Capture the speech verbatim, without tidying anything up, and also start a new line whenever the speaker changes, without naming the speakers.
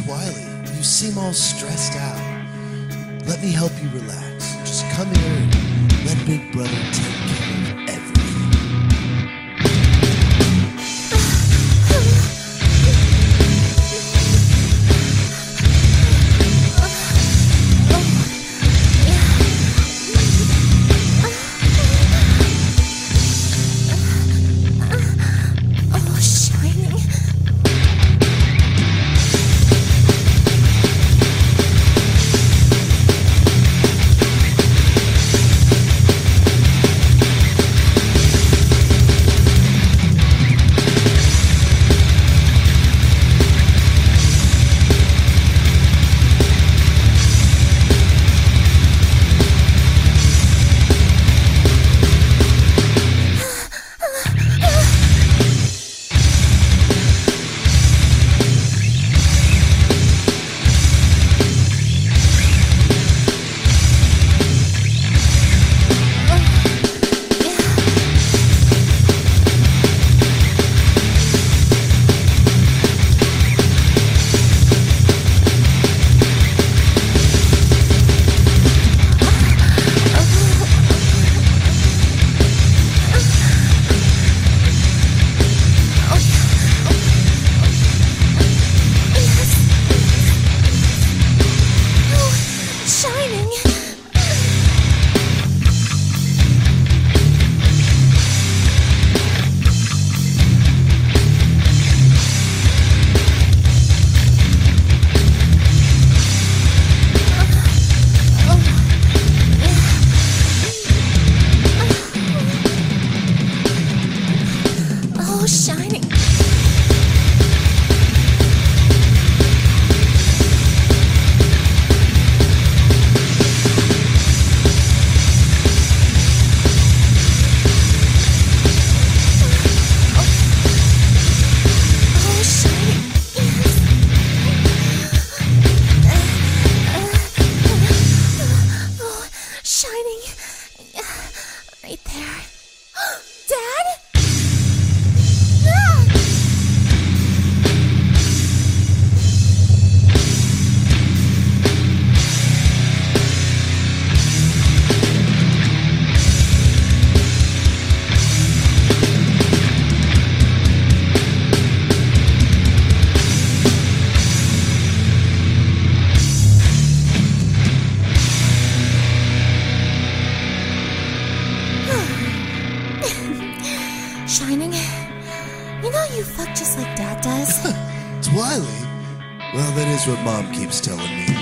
Wiley. You seem all stressed out. Let me help you relax. Just come here and let Big Brother take care of everything.
Right there. Dad? Shining, you know you fuck just like Dad does.
It's Wiley. Well, that is what Mom keeps telling me.